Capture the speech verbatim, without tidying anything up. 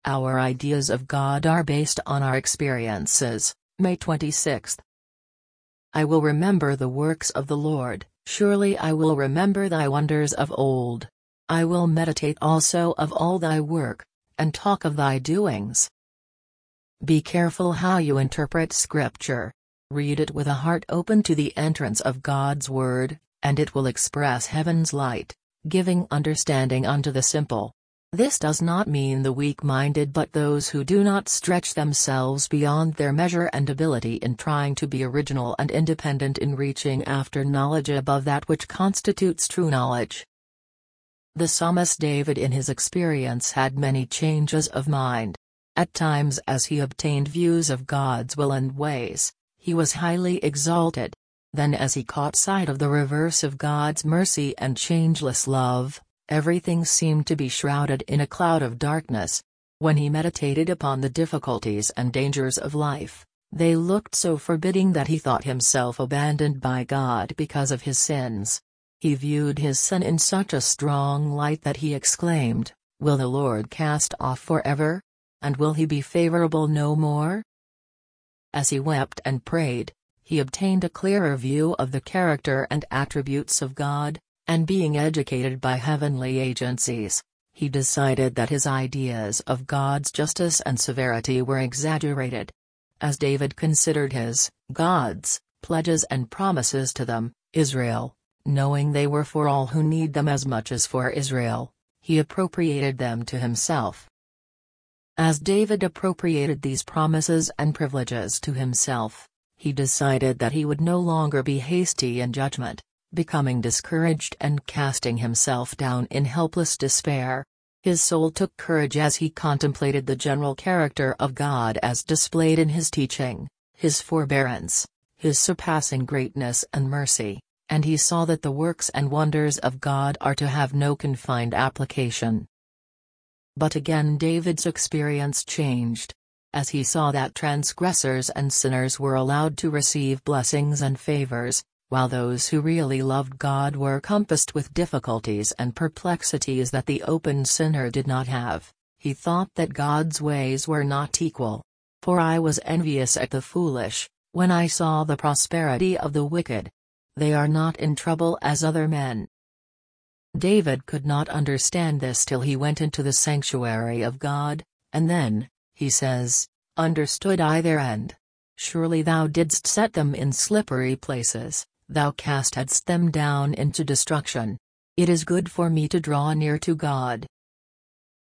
Our ideas of God are based on our experiences. May twenty-sixth. I will remember the works of the Lord, surely I will remember thy wonders of old. I will meditate also of all thy work, and talk of thy doings. Be careful how you interpret Scripture. Read it with a heart open to the entrance of God's Word, and it will express heaven's light, giving understanding unto the simple. This does not mean the weak-minded but those who do not stretch themselves beyond their measure and ability in trying to be original and independent in reaching after knowledge above that which constitutes true knowledge. The psalmist David in his experience had many changes of mind. At times as he obtained views of God's will and ways, he was highly exalted. Then as he caught sight of the reverse of God's mercy and changeless love, everything seemed to be shrouded in a cloud of darkness. When he meditated upon the difficulties and dangers of life, they looked so forbidding that he thought himself abandoned by God because of his sins. He viewed his sin in such a strong light that he exclaimed, "Will the Lord cast off forever? And will he be favorable no more?" As he wept and prayed, he obtained a clearer view of the character and attributes of God, and being educated by heavenly agencies, he decided that his ideas of God's justice and severity were exaggerated. As David considered his, God's, pledges and promises to them, Israel, knowing they were for all who need them as much as for Israel, he appropriated them to himself. As David appropriated these promises and privileges to himself, he decided that he would no longer be hasty in judgment, becoming discouraged and casting himself down in helpless despair. His soul took courage as he contemplated the general character of God as displayed in his teaching, his forbearance, his surpassing greatness and mercy, and he saw that the works and wonders of God are to have no confined application. But again David's experience changed. As he saw that transgressors and sinners were allowed to receive blessings and favors, while those who really loved God were compassed with difficulties and perplexities that the open sinner did not have, he thought that God's ways were not equal. For I was envious at the foolish, when I saw the prosperity of the wicked. They are not in trouble as other men. David could not understand this till he went into the sanctuary of God, and then, he says, understood I their end. Surely thou didst set them in slippery places, thou castedst them down into destruction. It is good for me to draw near to God,